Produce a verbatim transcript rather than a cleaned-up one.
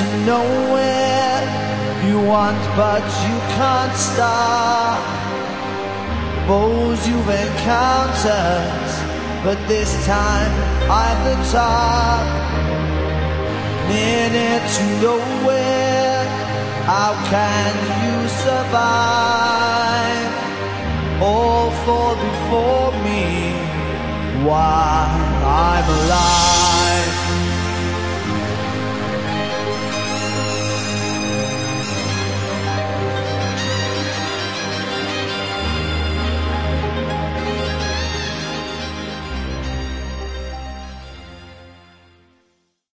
to nowhere. You want but you can't stop. Foes you've encountered, but this time at the top. Near to nowhere, how can you survive? All fall before me while I'm alive.